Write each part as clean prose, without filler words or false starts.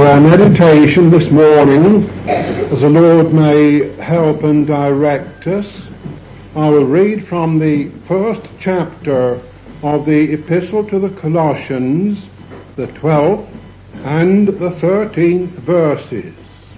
our meditation this morning, as the Lord may help and direct us, I will read from the first chapter of the Epistle to the Colossians, the 12th and the 13th verses.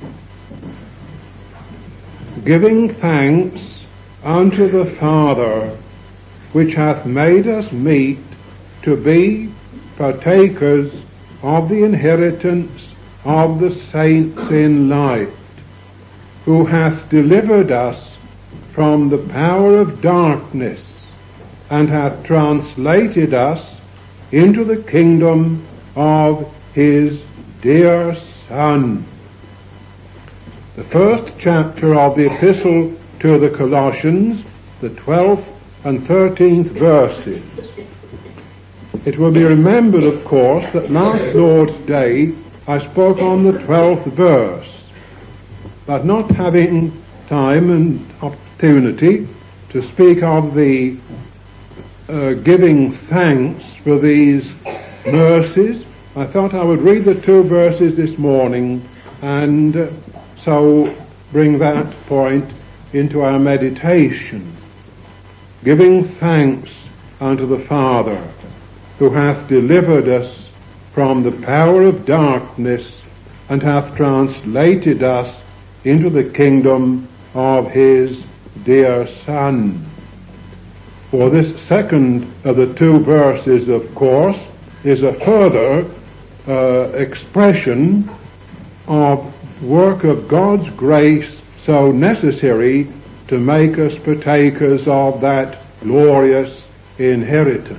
Giving thanks unto the Father, which hath made us meet to be partakers of the inheritance of the saints in light, who hath delivered us from the power of darkness, and hath translated us into the kingdom of his dear Son. The first chapter of the Epistle to the Colossians, the 12th and 13th verses. It will be remembered, of course, that last Lord's Day I spoke on the 12th verse, but not having time and opportunity to speak of the giving thanks for these verses, I thought I would read the two verses this morning and so bring that point into our meditation. Giving thanks unto the Father, who hath delivered us from the power of darkness, and hath translated us into the kingdom of his dear Son. For this second of the two verses, of course, is a further expression of work of God's grace so necessary to make us partakers of that glorious inheritance.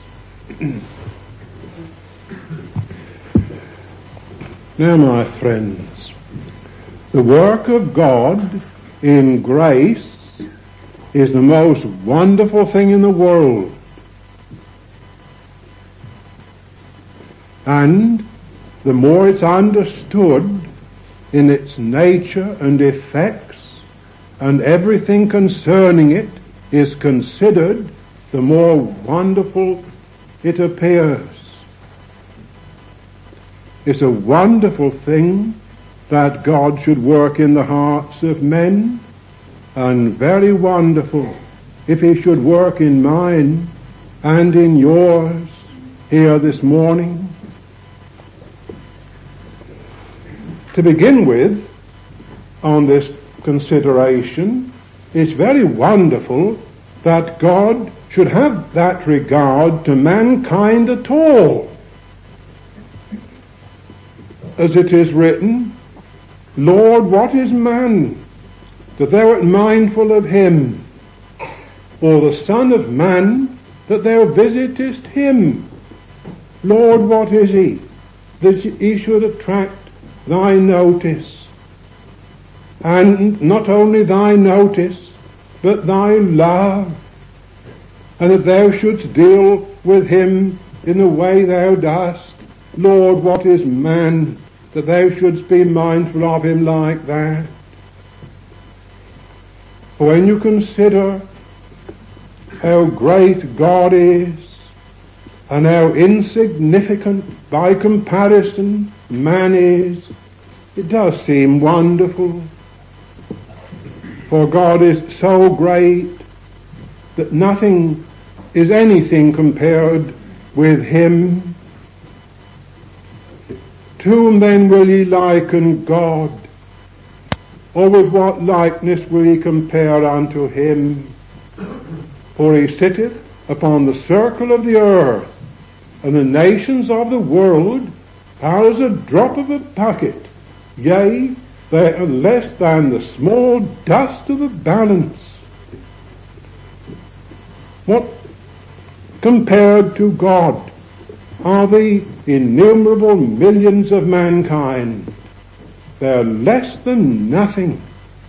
Now, my friends, the work of God in grace is the most wonderful thing in the world. And the more it's understood in its nature and effects, and everything concerning it is considered, the more wonderful it appears. It's a wonderful thing that God should work in the hearts of men, and very wonderful if he should work in mine and in yours here this morning. To begin with, on this consideration, it's very wonderful that God should have that regard to mankind at all. As it is written, Lord, what is man, that thou art mindful of him? Or the Son of Man, that thou visitest him? Lord, what is he, that he should attract thy notice? And not only thy notice, but thy love, and that thou shouldst deal with him in the way thou dost. Lord, what is man, that thou shouldst be mindful of him like that? For when you consider how great God is, and how insignificant by comparison man is, it does seem wonderful. For God is so great that nothing is anything compared with him. To whom then will ye liken God? Or with what likeness will ye compare unto him? For he sitteth upon the circle of the earth, and the nations of the world are as a drop of a bucket. Yea, they are less than the small dust of a balance. What compared to God are the innumerable millions of mankind? They're less than nothing.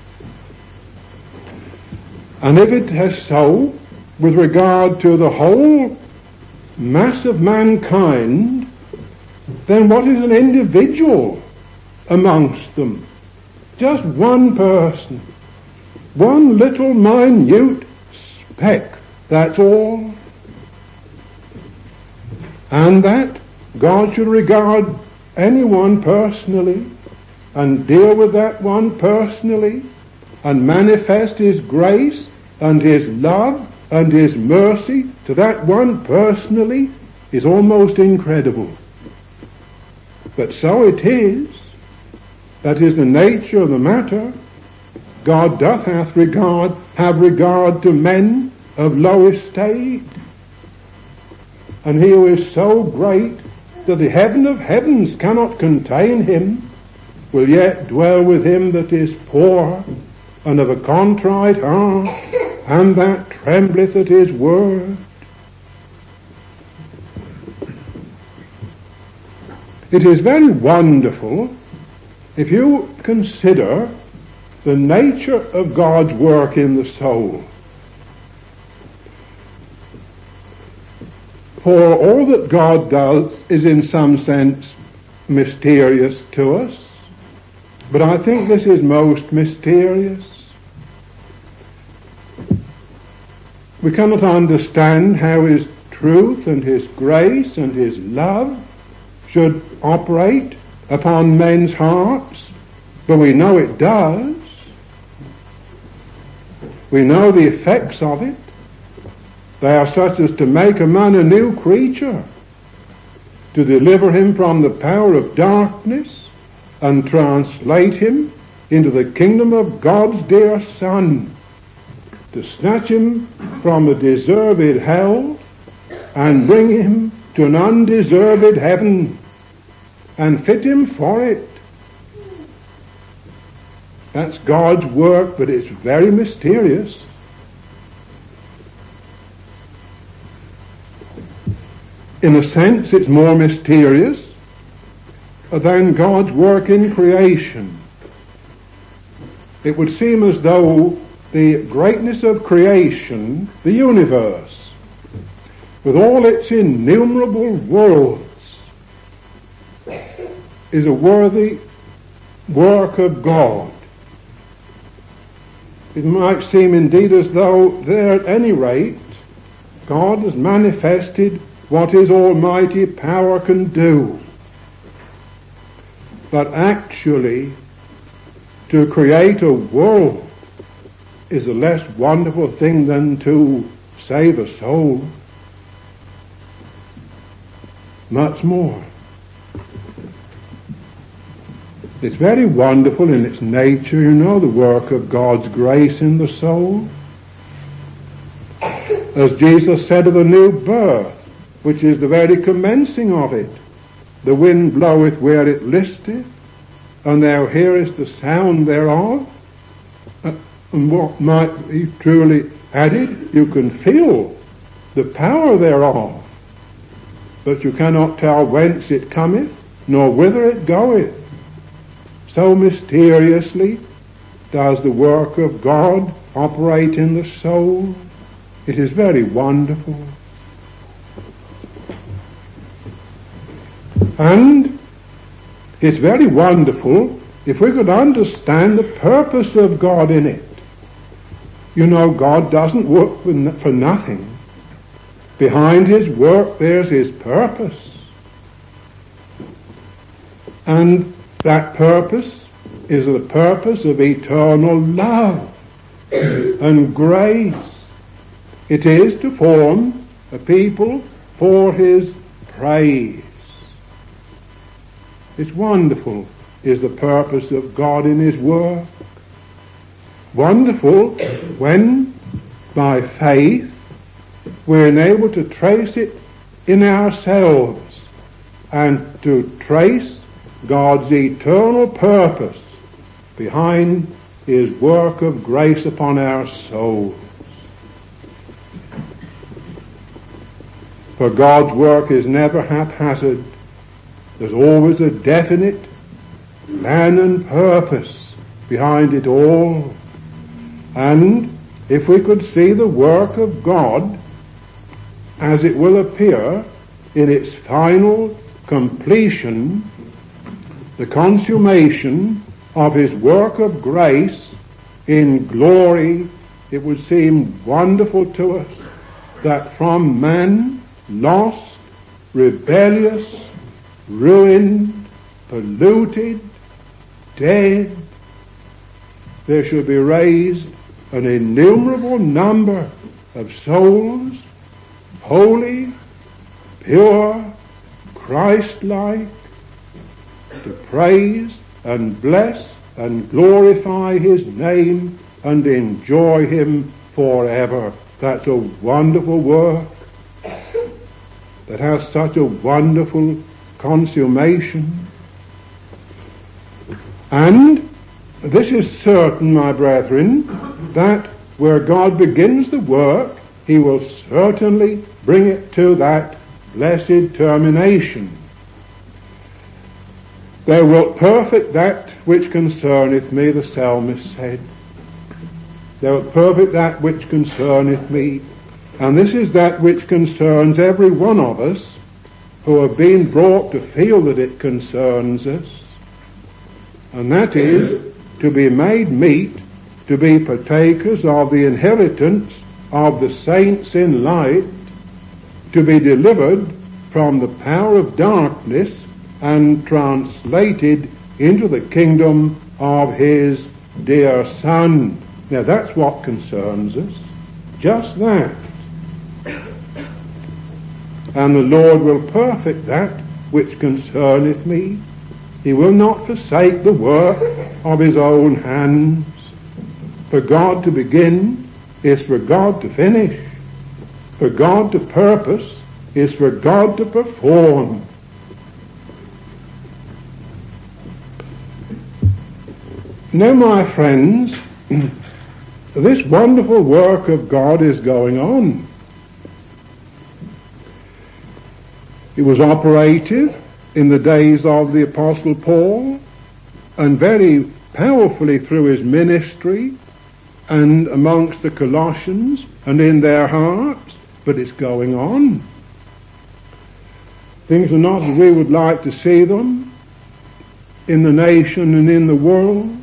And if it is so, with regard to the whole mass of mankind, then what is an individual amongst them? Just one person, one little minute speck, that's all. And that God should regard anyone personally and deal with that one personally and manifest His grace and His love and His mercy to that one personally is almost incredible. But so it is. That is the nature of the matter. God doth have regard to men of low estate. And He who is so great that the heaven of heavens cannot contain Him will yet dwell with him that is poor and of a contrite heart, and that trembleth at His word. It is very wonderful if you consider the nature of God's work in the soul. For all that God does is in some sense mysterious to us, but I think this is most mysterious. We cannot understand how His truth and His grace and His love should operate upon men's hearts, but we know it does. We know the effects of it. They are such as to make a man a new creature, to deliver him from the power of darkness and translate him into the kingdom of God's dear Son, to snatch him from a deserved hell and bring him to an undeserved heaven and fit him for it. That's God's work, but it's very mysterious. In a sense, it's more mysterious than God's work in creation. It would seem as though the greatness of creation, the universe, with all its innumerable worlds, is a worthy work of God. It might seem indeed as though there at any rate God has manifested what His almighty power can do. But actually, to create a world is a less wonderful thing than to save a soul. Much more. It's very wonderful in its nature, you know, the work of God's grace in the soul. As Jesus said of the new birth, which is the very commencing of it, the wind bloweth where it listeth, and thou hearest the sound thereof. And what might be truly added, you can feel the power thereof, but you cannot tell whence it cometh, nor whither it goeth. So mysteriously does the work of God operate in the soul. It is very wonderful. And it's very wonderful if we could understand the purpose of God in it. You know, God doesn't work for nothing. Behind His work there's His purpose. And that purpose is the purpose of eternal love and grace. It is to form a people for His praise. It's wonderful is the purpose of God in His work. Wonderful when, by faith, we're enabled to trace it in ourselves and to trace God's eternal purpose behind His work of grace upon our souls. For God's work is never haphazard. There's always a definite plan and purpose behind it all. And if we could see the work of God as it will appear in its final completion, the consummation of His work of grace in glory, it would seem wonderful to us that from man, lost, rebellious, ruined, polluted, dead, there shall be raised an innumerable number of souls, holy, pure, Christ-like, to praise and bless and glorify His name and enjoy Him forever. That's a wonderful work that has such a wonderful consummation. And this is certain, my brethren, that where God begins the work, He will certainly bring it to that blessed termination. Thou wilt perfect that which concerneth me, the psalmist said. Thou wilt perfect that which concerneth me. And this is that which concerns every one of us who have been brought to feel that it concerns us. And that is to be made meet, to be partakers of the inheritance of the saints in light, to be delivered from the power of darkness and translated into the kingdom of His dear Son. Now that's what concerns us, just that. And the Lord will perfect that which concerneth me. He will not forsake the work of His own hands. For God to begin is for God to finish. For God to purpose is for God to perform. Now, my friends, this wonderful work of God is going on. It was operative in the days of the Apostle Paul, and very powerfully through his ministry and amongst the Colossians and in their hearts, but it's going on. Things are not as we would like to see them in the nation and in the world.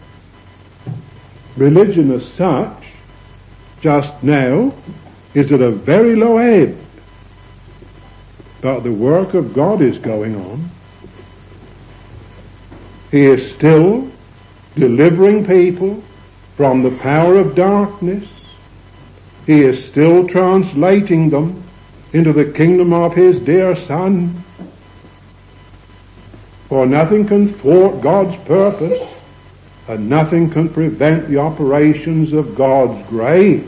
Religion as such, just now, is at a very low ebb. But the work of God is going on. He is still delivering people from the power of darkness. He is still translating them into the kingdom of His dear Son. For nothing can thwart God's purpose, and nothing can prevent the operations of God's grace.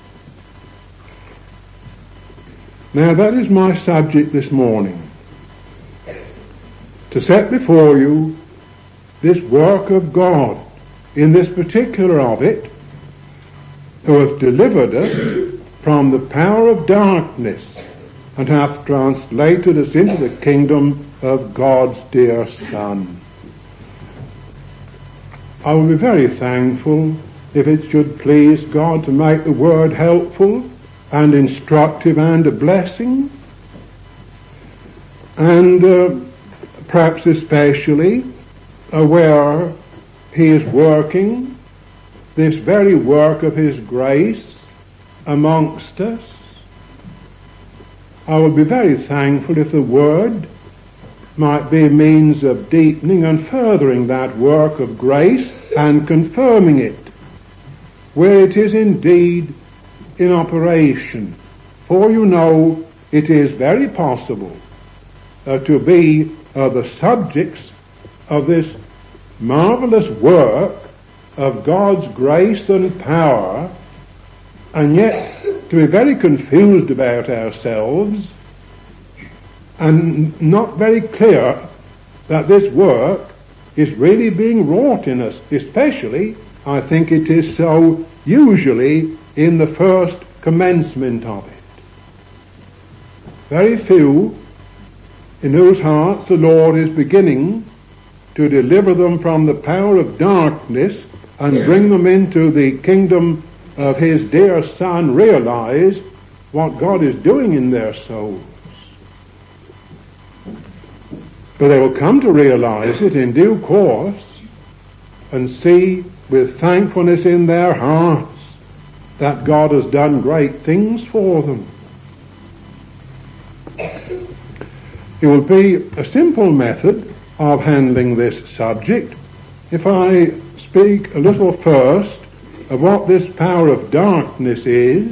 Now that is my subject this morning, to set before you this work of God in this particular of it, who hath delivered us from the power of darkness and hath translated us into the kingdom of God's dear Son. I will be very thankful if it should please God to make the word helpful and instructive and a blessing, and perhaps especially where He is working this very work of His grace amongst us. I would be very thankful if the word might be a means of deepening and furthering that work of grace and confirming it where it is indeed in operation. For you know, it is very possible to be the subjects of this marvelous work of God's grace and power, and yet to be very confused about ourselves and not very clear that this work is really being wrought in us. Especially, I think it is so usually in the first commencement of it. Very few in whose hearts the Lord is beginning to deliver them from the power of darkness and bring them into the kingdom of His dear Son realize what God is doing in their souls. But they will come to realize it in due course and see with thankfulness in their hearts that God has done great things for them. It will be a simple method of handling this subject if I speak a little first of what this power of darkness is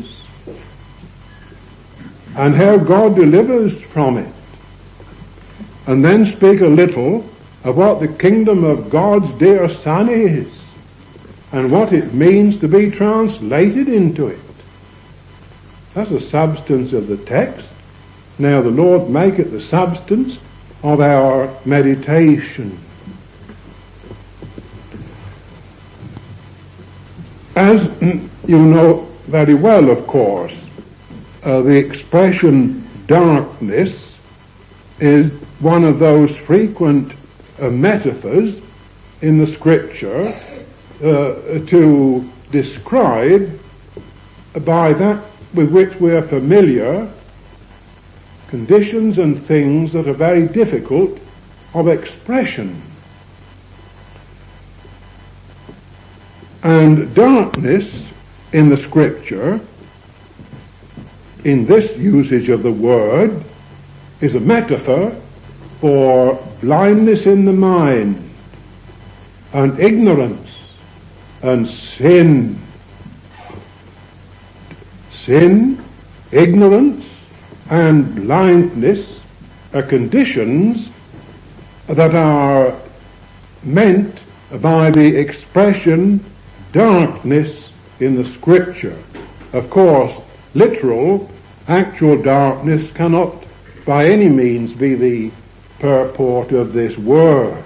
and how God delivers from it, and then speak a little of what the kingdom of God's dear Son is and what it means to be translated into it. That's the substance of the text. Now the Lord make it the substance of our meditation. As you know very well, of course, the expression darkness is one of those frequent metaphors in the Scripture to describe by that with which we are familiar conditions and things that are very difficult of expression. And darkness in the Scripture, in this usage of the word, is a metaphor for blindness in the mind and ignorance and sin. Sin, ignorance, and blindness are conditions that are meant by the expression darkness in the Scripture. Of course, literal, actual darkness cannot by any means be the purport of this word.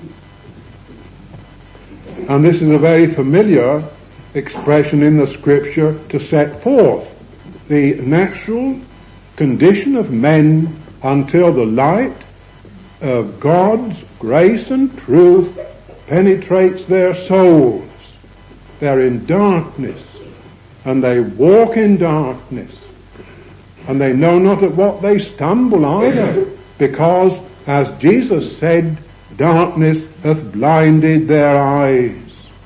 And this is a very familiar expression in the Scripture to set forth the natural condition of men until the light of God's grace and truth penetrates their souls. They're in darkness, and they walk in darkness, and they know not at what they stumble either, because, as Jesus said, darkness hath blinded their eyes.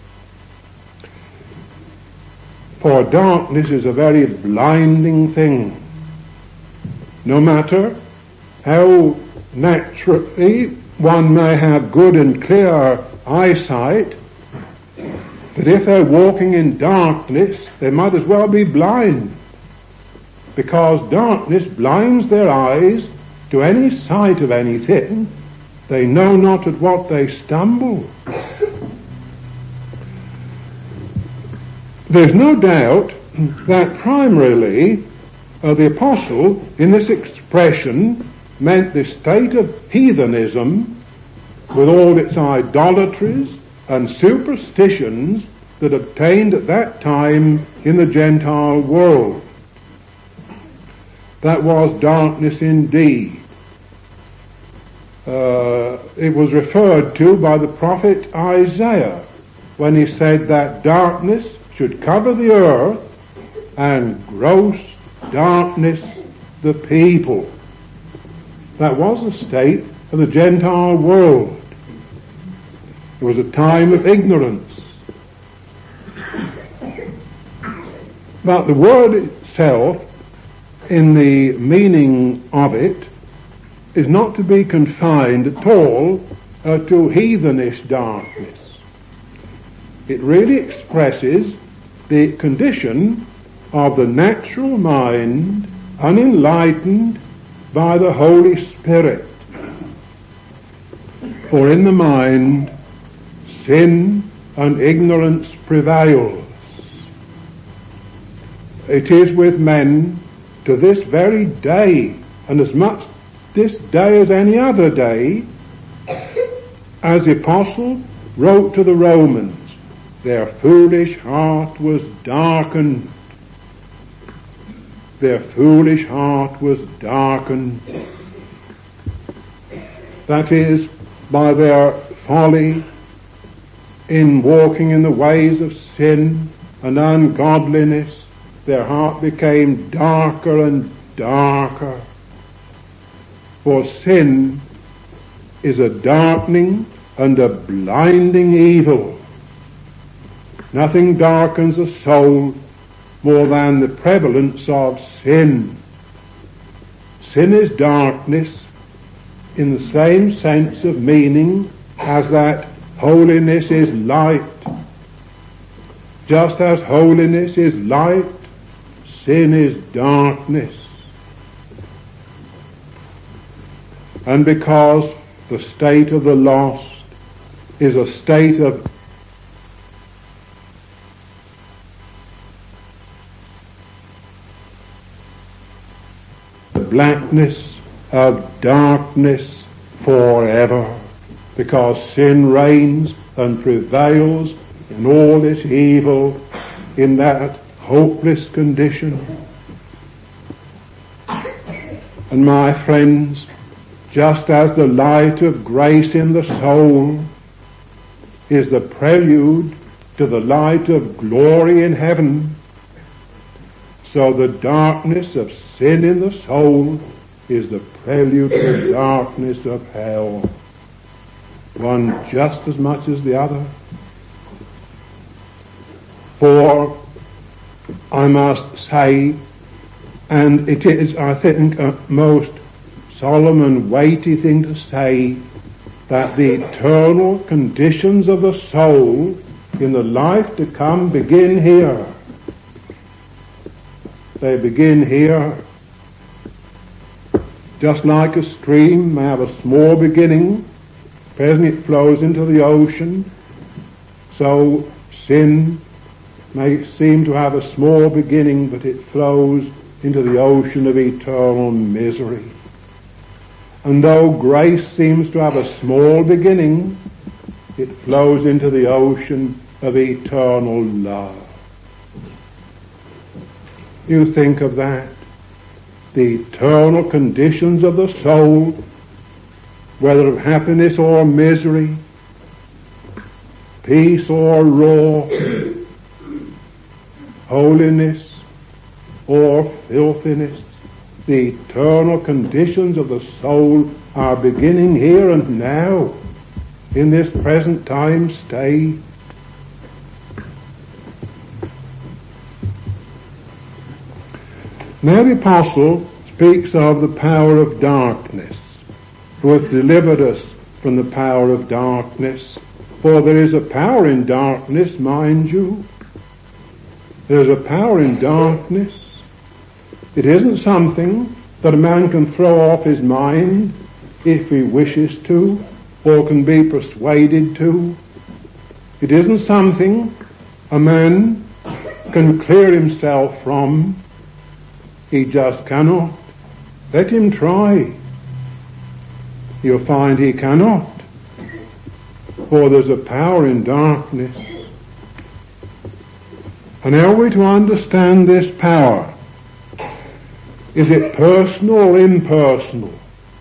For darkness is a very blinding thing. No matter how naturally one may have good and clear eyesight, but if they're walking in darkness, they might as well be blind, because darkness blinds their eyes to any sight of anything. They know not at what they stumble. There's no doubt that primarily the apostle in this expression meant the state of heathenism with all its idolatries and superstitions that obtained at that time in the Gentile world. That was darkness indeed. It was referred to by the prophet Isaiah when he said that darkness should cover the earth and gross darkness the people. That was the state of the Gentile world. It was a time of ignorance. But the word itself, in the meaning of it, is not to be confined at all to heathenish darkness. It really expresses the condition of the natural mind unenlightened by the Holy Spirit. For in the mind sin and ignorance prevails. It is with men to this very day, and as much this day as any other day, as the apostle wrote to the Romans, their foolish heart was darkened. Their foolish heart was darkened. That is, by their folly in walking in the ways of sin and ungodliness, their heart became darker and darker. For sin is a darkening and a blinding evil. Nothing darkens a soul more than the prevalence of sin. Sin is darkness in the same sense of meaning as that holiness is light. Just as holiness is light, sin is darkness. And because the state of the lost is a state of blackness, of darkness forever, because sin reigns and prevails in all its evil in that hopeless condition. And my friends, just as the light of grace in the soul is the prelude to the light of glory in heaven, so the darkness of sin in the soul is the prelude to the darkness of hell. One just as much as the other. For I must say, and it is, I think, a most solemn and weighty thing to say, that the eternal conditions of the soul in the life to come begin here. They begin here. Just like a stream may have a small beginning, presently it flows into the ocean, so sin may seem to have a small beginning, but it flows into the ocean of eternal misery. And though grace seems to have a small beginning, it flows into the ocean of eternal love. You think of that. The eternal conditions of the soul, whether of happiness or misery, peace or woe, holiness or filthiness, the eternal conditions of the soul are beginning here and now, in this present time stay. Now the apostle speaks of the power of darkness, who hath delivered us from the power of darkness. For there is a power in darkness, mind you. There is a power in darkness. It isn't something that a man can throw off his mind if he wishes to, or can be persuaded to. It isn't something a man can clear himself from. He just cannot. Let him try. You'll find he cannot. For there's a power in darkness. And how are we to understand this power? Is it personal or impersonal?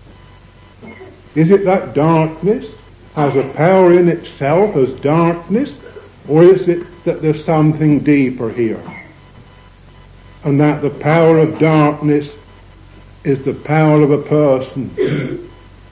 Is it that darkness has a power in itself as darkness, or is it that there's something deeper here? And that the power of darkness is the power of a person.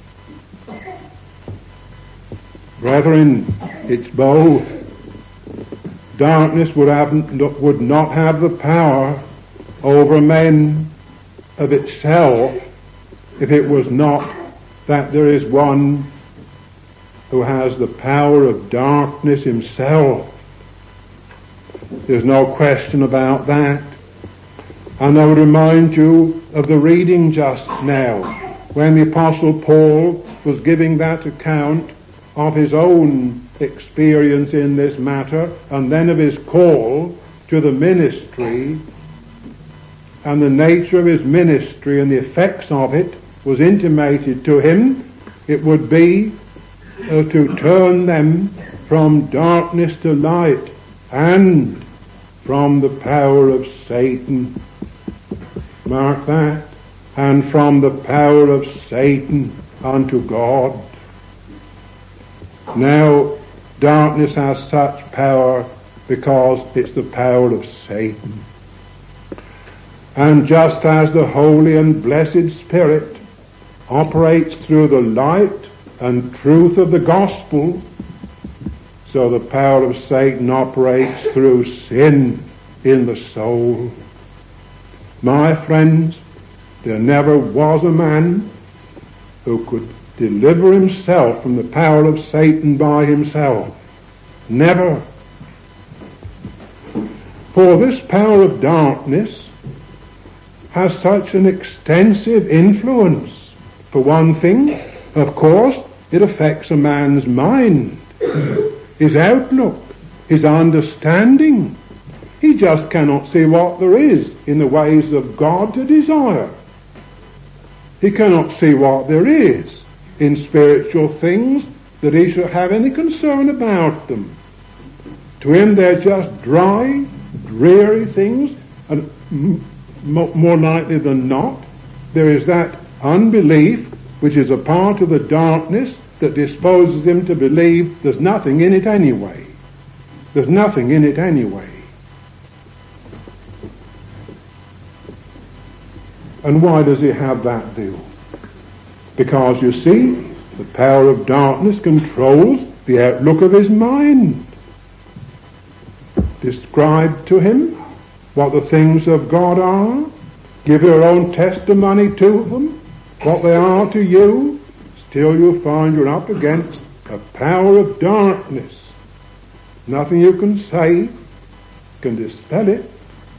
Brethren, it's both. Darkness would not have the power over men of itself if it was not that there is one who has the power of darkness himself. There's no question about that. And I would remind you of the reading just now, when the Apostle Paul was giving that account of his own experience in this matter, and then of his call to the ministry, and the nature of his ministry and the effects of it was intimated to him. It would be to turn them from darkness to light, and from the power of Satan. Mark that. And from the power of Satan unto God. Now, darkness has such power because it's the power of Satan. And just as the Holy and Blessed Spirit operates through the light and truth of the gospel, so the power of Satan operates through sin in the soul. My friends, there never was a man who could deliver himself from the power of Satan by himself. Never. For this power of darkness has such an extensive influence. For one thing, of course, it affects a man's mind, his outlook, his understanding. He just cannot see what there is in the ways of God to desire. He cannot see what there is in spiritual things that he should have any concern about them. To him they're just dry, dreary things, and more likely than not, there is that unbelief which is a part of the darkness that disposes him to believe there's nothing in it anyway. There's nothing in it anyway. And why does he have that view? Because, you see, the power of darkness controls the outlook of his mind. Describe to him what the things of God are. Give your own testimony to them, what they are to you. Still you find you're up against a power of darkness. Nothing you can say can dispel it.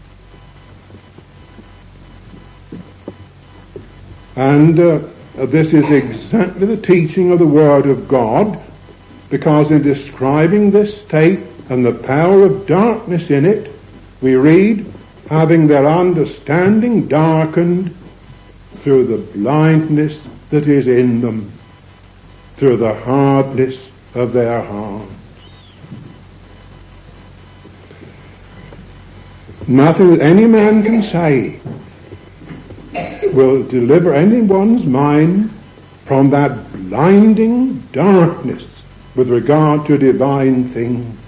And this is exactly the teaching of the Word of God, because in describing this state and the power of darkness in it, we read, having their understanding darkened through the blindness that is in them, through the hardness of their hearts. Nothing that any man can say will deliver anyone's mind from that blinding darkness with regard to divine things.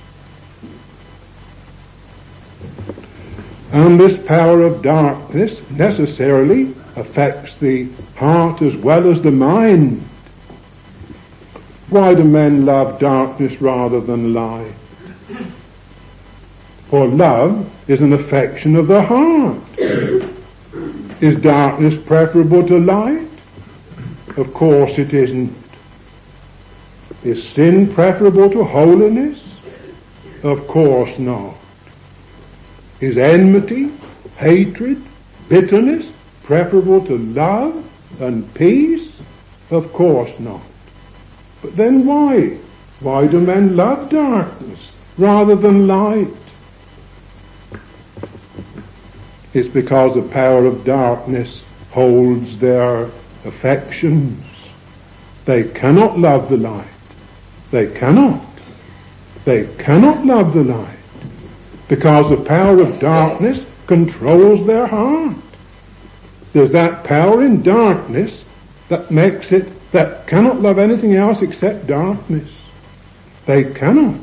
And this power of darkness necessarily affects the heart as well as the mind. Why do men love darkness rather than light? For love is an affection of the heart. Is darkness preferable to light? Of course it isn't. Is sin preferable to holiness? Of course not. Is enmity, hatred, bitterness preferable to love and peace? Of course not. But then why? Why do men love darkness rather than light? It's because the power of darkness holds their affections. They cannot love the light. They cannot. They cannot love the light. Because the power of darkness controls their heart. There's that power in darkness that makes it, that cannot love anything else except darkness. They cannot.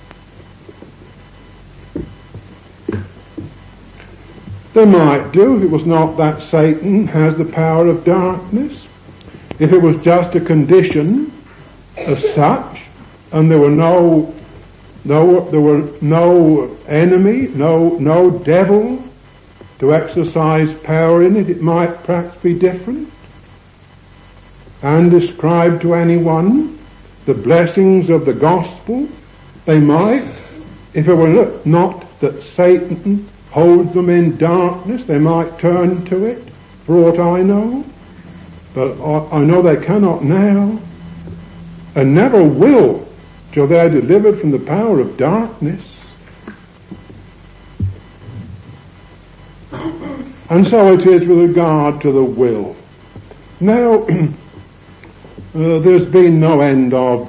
They might do if it was not that Satan has the power of darkness. If it was just a condition as such, and there were no enemy, no devil to exercise power in it, it might perhaps be different. And describe to anyone the blessings of the gospel, they might, if it were not that Satan holds them in darkness, they might turn to it, for aught I know. But I know they cannot now, and never will, till they are delivered from the power of darkness. And so it is with regard to the will. Now, there's been no end of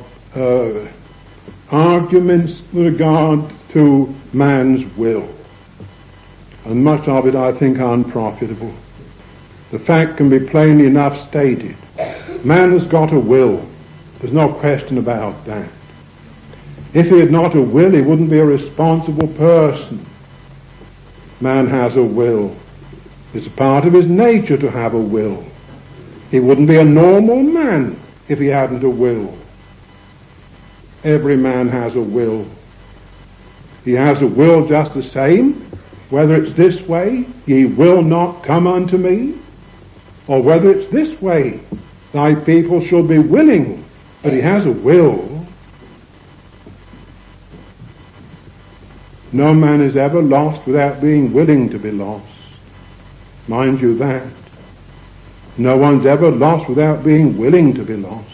arguments with regard to man's will. And much of it, I think, unprofitable. The fact can be plainly enough stated. Man has got a will. There's no question about that. If he had not a will, he wouldn't be a responsible person. Man has a will. It's a part of his nature to have a will. He wouldn't be a normal man if he hadn't a will. Every man has a will. He has a will just the same, whether it's this way, ye will not come unto me, or whether it's this way, thy people shall be willing. But he has a will. No man is ever lost without being willing to be lost. Mind you that. No one's ever lost without being willing to be lost.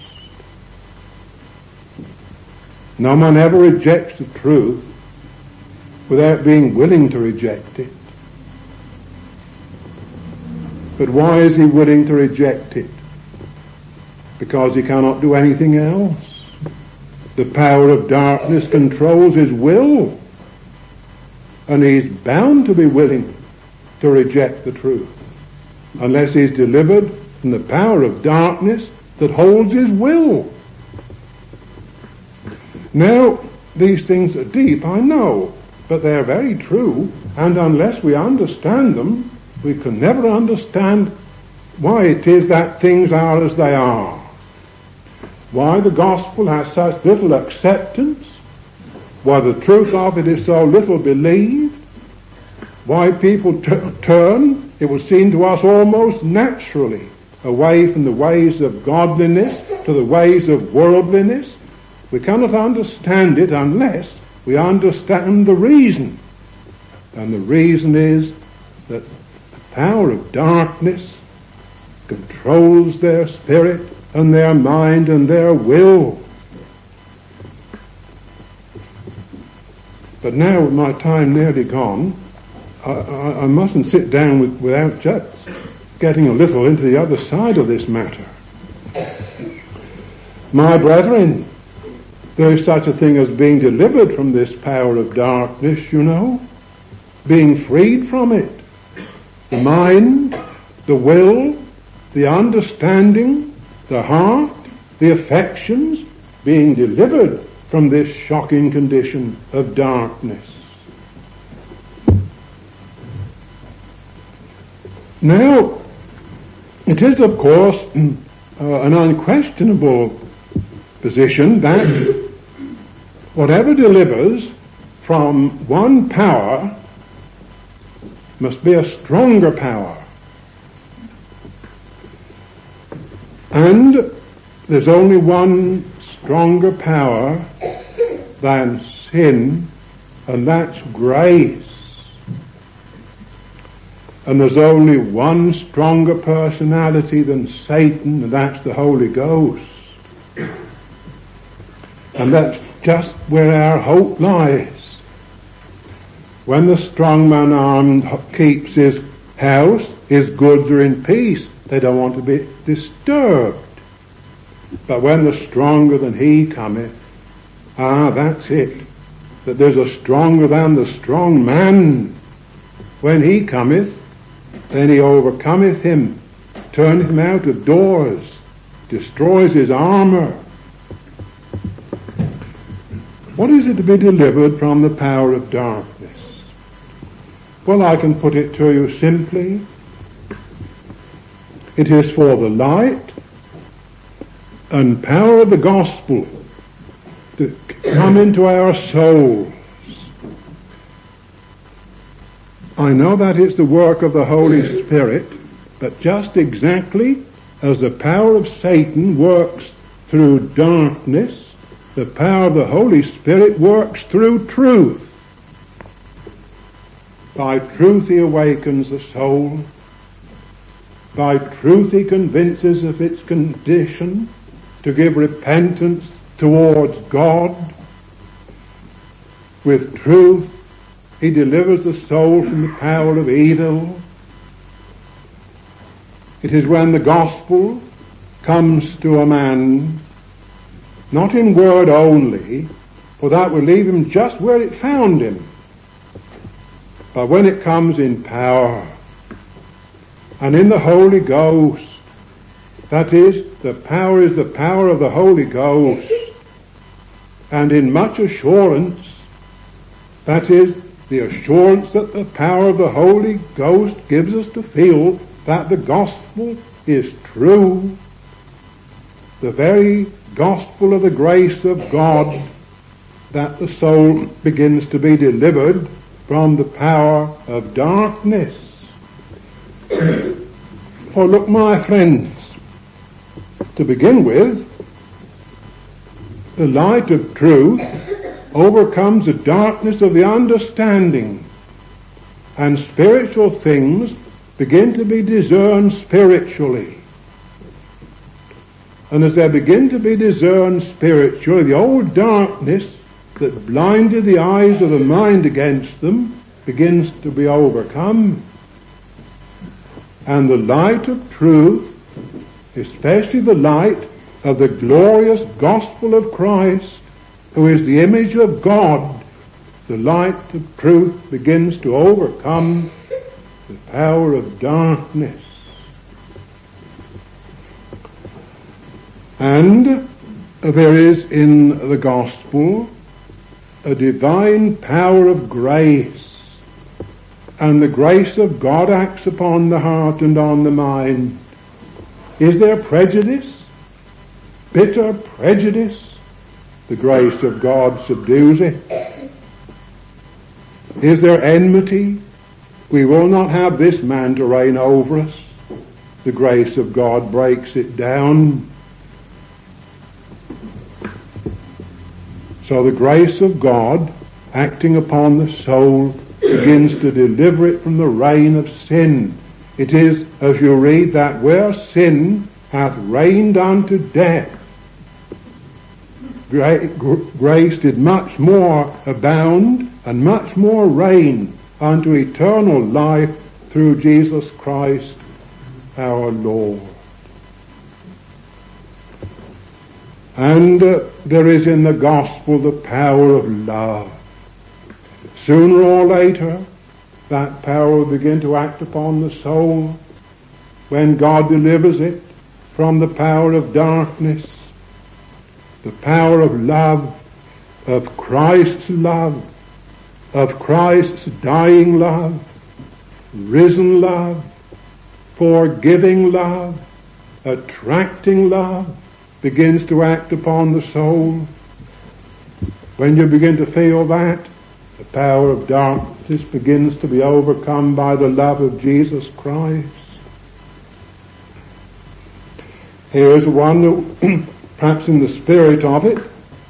No one ever rejects the truth without being willing to reject it. But why is he willing to reject it? Because he cannot do anything else. The power of darkness controls his will, and he's bound to be willing to reject the truth unless he's delivered from the power of darkness that holds his will. Now, these things are deep, I know, but they're very true, and unless we understand them, we can never understand why it is that things are as they are. Why the gospel has such little acceptance, why the truth of it is so little believed, why people turn, it would seem to us almost naturally, away from the ways of godliness to the ways of worldliness. We cannot understand it unless we understand the reason. And the reason is that the power of darkness controls their spirit and their mind and their will. But now, with my time nearly gone, I mustn't sit down without just getting a little into the other side of this matter. My brethren, there is such a thing as being delivered from this power of darkness, you know, being freed from it. The mind, the will, the understanding, the heart, the affections, being delivered from this shocking condition of darkness. Now, it is, of course, an unquestionable position that whatever delivers from one power must be a stronger power. And there's only one stronger power than sin, and that's grace. And there's only one stronger personality than Satan, and that's the Holy Ghost. And that's just where our hope lies. When the strong man armed keeps his house, his goods are in peace. They don't want to be disturbed. But when the stronger than he cometh, that's it. That there's a stronger than the strong man. When he cometh, then he overcometh him, turneth him out of doors, destroys his armor. What is it to be delivered from the power of darkness? Well, I can put it to you simply. It is for the light and power of the gospel to come into our souls. I know that it's the work of the Holy Spirit, but just exactly as the power of Satan works through darkness, the power of the Holy Spirit works through truth. By truth he awakens the soul. By truth he convinces of its condition to give repentance towards God. With truth he delivers the soul from the power of evil. It is when the gospel comes to a man, not in word only, for that will leave him just where it found him, but when it comes in power and in the Holy Ghost, that is the power of the Holy Ghost, and in much assurance, that is the assurance that the power of the Holy Ghost gives us to feel that the gospel is true, the very gospel of the grace of God, that the soul begins to be delivered from the power of darkness. For look, my friends, To begin with, the light of truth overcomes the darkness of the understanding, and spiritual things begin to be discerned spiritually. And as they begin to be discerned spiritually, the old darkness that blinded the eyes of the mind against them begins to be overcome. And the light of truth, especially the light of the glorious gospel of Christ, who is the image of God, the light of truth begins to overcome the power of darkness. And there is in the gospel a divine power of grace, and the grace of God acts upon the heart and on the mind. Is there prejudice? Bitter prejudice? The grace of God subdues it. Is there enmity? We will not have this man to reign over us. The grace of God breaks it down. So the grace of God, acting upon the soul, begins to deliver it from the reign of sin. It is, as you read, that where sin hath reigned unto death, grace did much more abound and much more reign unto eternal life through Jesus Christ our Lord. And there is in the gospel the power of love. Sooner or later, that power will begin to act upon the soul when God delivers it from the power of darkness. The power of love, of Christ's love, of Christ's dying love, risen love, forgiving love, attracting love, begins to act upon the soul. When you begin to feel that, the power of darkness begins to be overcome by the love of Jesus Christ. Here's one that, perhaps in the spirit of it,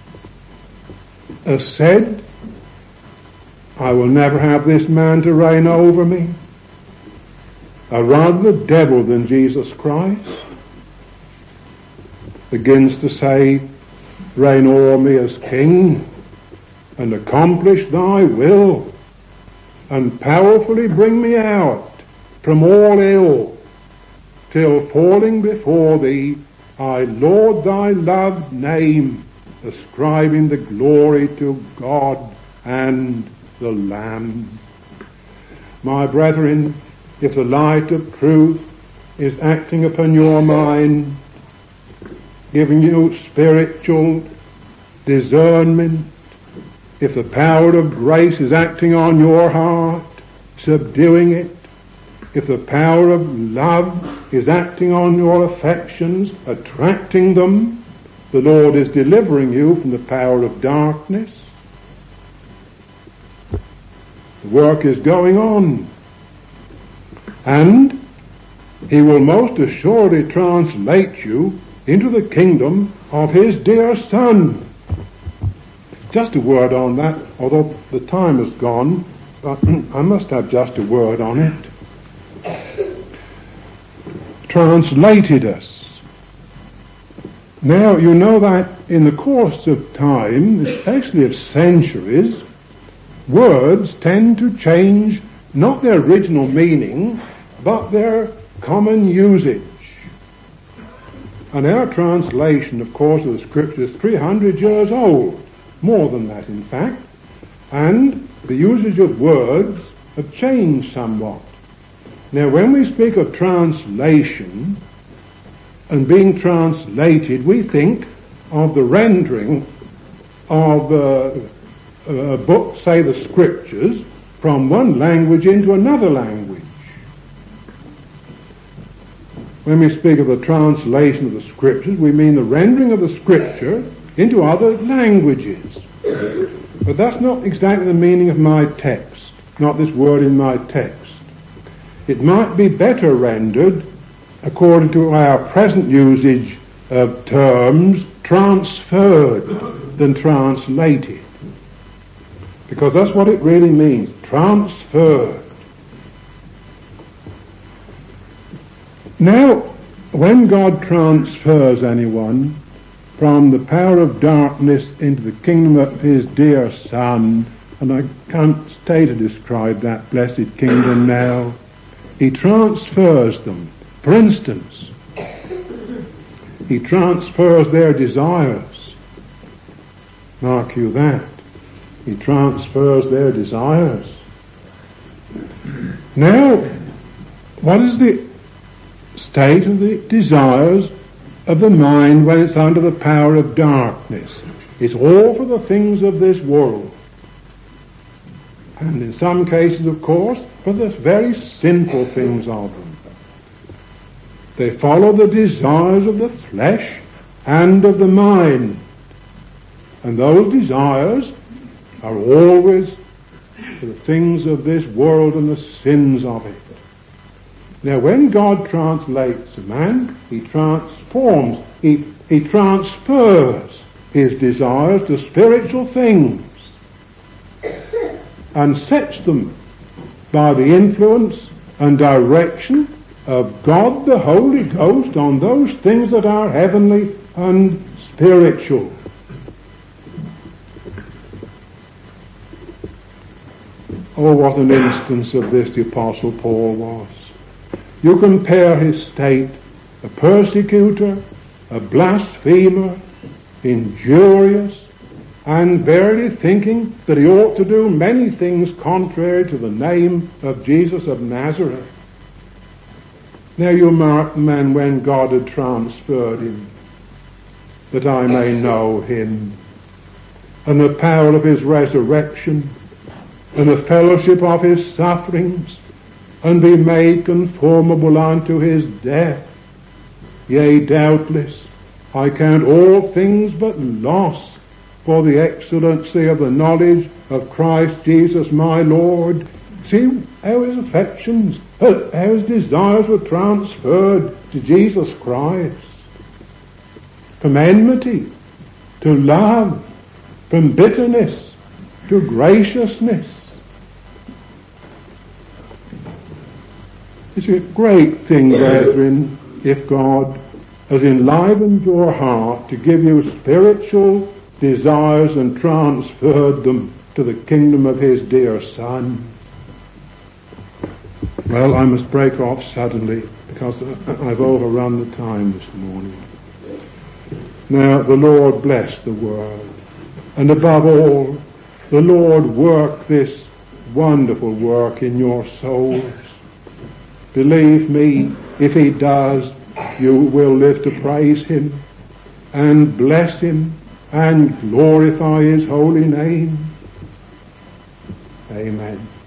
has said, I will never have this man to reign over me. I'd rather the devil than Jesus Christ. Begins to say, reign o'er me as king, and accomplish thy will, and powerfully bring me out from all ill, till falling before thee, I laud thy loved name, ascribing the glory to God and the Lamb. My brethren, if the light of truth is acting upon your mind, giving you spiritual discernment, if the power of grace is acting on your heart, subduing it, if the power of love is acting on your affections, attracting them, the Lord is delivering you from the power of darkness. The work is going on. And He will most assuredly translate you into the kingdom of His dear Son. Just a word on that, although the time has gone, but I must have just a word on it. Translated us. Now, you know that in the course of time, especially of centuries, words tend to change not their original meaning, but their common usage. And our translation, of course, of the Scripture is 300 years old, more than that in fact, and the usage of words have changed somewhat. Now, when we speak of translation and being translated, we think of the rendering of a book, say the Scriptures, from one language into another language. When we speak of the translation of the Scriptures, we mean the rendering of the Scripture into other languages. But that's not exactly the meaning of my text, not this word in my text. It might be better rendered, according to our present usage, of terms transferred than translated. Because that's what it really means, transferred. Now, when God transfers anyone from the power of darkness into the kingdom of his dear Son, and I can't stay to describe that blessed kingdom now, he transfers them. For instance, he transfers their desires. Mark you that. He transfers their desires. Now, what is the state of the desires of the mind when it's under the power of darkness? It's all for the things of this world. And in some cases, of course, for the very sinful things of them. They follow the desires of the flesh and of the mind. And those desires are always for the things of this world and the sins of it. Now, when God translates a man, he transforms, he transfers his desires to spiritual things and sets them by the influence and direction of God the Holy Ghost on those things that are heavenly and spiritual. Oh, what an instance of this the Apostle Paul was. You compare his state, a persecutor, a blasphemer, injurious, and verily thinking that he ought to do many things contrary to the name of Jesus of Nazareth. Now you mark the man when God had transferred him, that I may know him, and the power of his resurrection, and the fellowship of his sufferings, and be made conformable unto his death. Yea, doubtless, I count all things but loss for the excellency of the knowledge of Christ Jesus my Lord. See how his affections, how his desires were transferred to Jesus Christ. From enmity to love, from bitterness to graciousness. It's a great thing, brethren, if God has enlivened your heart to give you spiritual desires and transferred them to the kingdom of his dear Son. Well, I must break off suddenly because I've overrun the time this morning. Now, the Lord bless the word. And above all, the Lord work this wonderful work in your souls. Believe me, if he does, you will live to praise him and bless him and glorify his holy name. Amen.